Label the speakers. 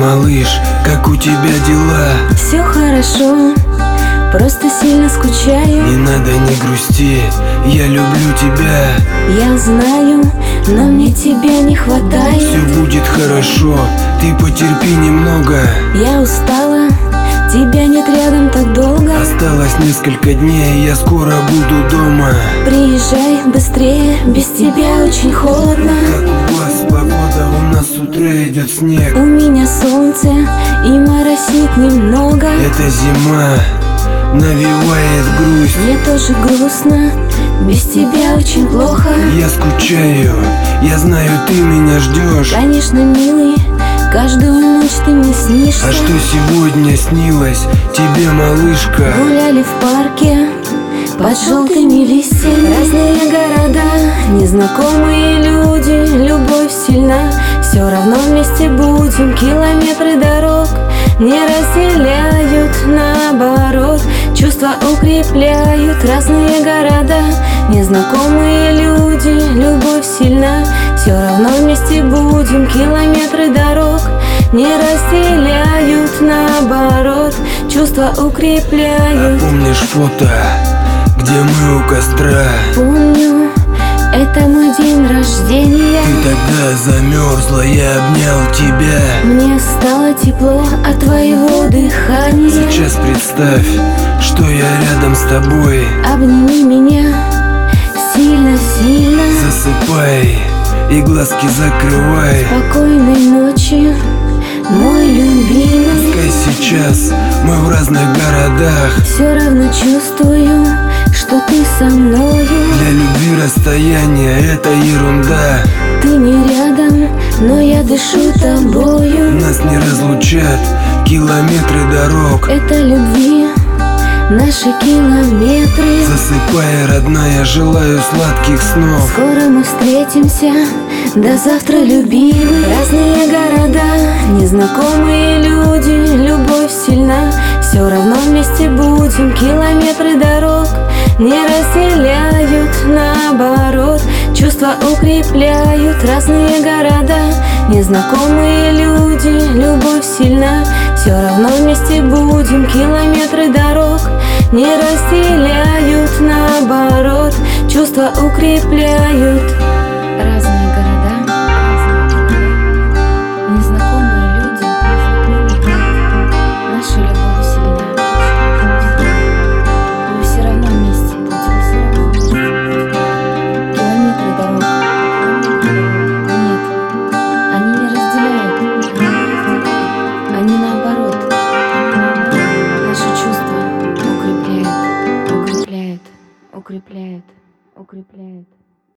Speaker 1: малыш, как у тебя дела?
Speaker 2: Все хорошо, просто сильно скучаю.
Speaker 1: Не надо, не грусти, я люблю тебя.
Speaker 2: Я знаю, но мне тебя не хватает.
Speaker 1: Все будет хорошо, ты потерпи немного.
Speaker 2: Я устала, тебя нет рядом так долго.
Speaker 1: Осталось несколько дней, я скоро буду дома.
Speaker 2: Приезжай быстрее, без тебя очень холодно.
Speaker 1: Как у вас погода, у нас с утра идет снег.
Speaker 2: У меня солнце и моросит немного.
Speaker 1: Это зима навевает грусть.
Speaker 2: Мне тоже грустно, без тебя очень плохо.
Speaker 1: Я скучаю, я знаю, ты меня ждешь.
Speaker 2: Конечно, милый, каждую ночь ты мне снишься.
Speaker 1: А что сегодня снилось тебе, малышка?
Speaker 2: Гуляли в парке под желтыми листьями. Разные города, незнакомые люди. Любовь сильна, все равно вместе будем. Километры дорог не разделяют, наоборот, чувства укрепляют. Разные города, незнакомые люди. Любовь сильна, все равно вместе будем. Километры дорог не разделяют, наоборот, чувства
Speaker 1: А
Speaker 2: укрепляют.
Speaker 1: помнишь фото, где мы у костра?
Speaker 2: Помню, это мой день рождения.
Speaker 1: Ты тогда замерзла, я обнял тебя.
Speaker 2: Мне стало тепло от твоего дыхания.
Speaker 1: Сейчас представь, что я рядом с тобой.
Speaker 2: Обними меня сильно-сильно.
Speaker 1: Засыпай и глазки закрывай.
Speaker 2: Спокойной ночи, мой любимый.
Speaker 1: Пускай сейчас мы в разных городах,
Speaker 2: Все равно чувствую, что ты со мною.
Speaker 1: для любви расстояние это ерунда.
Speaker 2: Ты не рядом, но я дышу тобою.
Speaker 1: Нас не разлучат километры дорог.
Speaker 2: Это любви наши километры.
Speaker 1: Засыпай, родная, желаю сладких снов.
Speaker 2: Скоро мы встретимся, до завтра, любимый. Разные города, незнакомые люди. Любовь сильна, все равно вместе будем. Километры дорог не разделяют, наоборот, чувства укрепляют. Разные города, незнакомые люди. Любовь сильна, все равно вместе будем. Километры дорог не разделяют, наоборот, чувства укрепляют. Разные города, незнакомые люди. Наша любовь сильна, мы все равно вместе будем. Километры дорог нет, они не разделяют, они наоборот. Наши чувства укрепляют, укрепляют, укрепляют, укрепляют.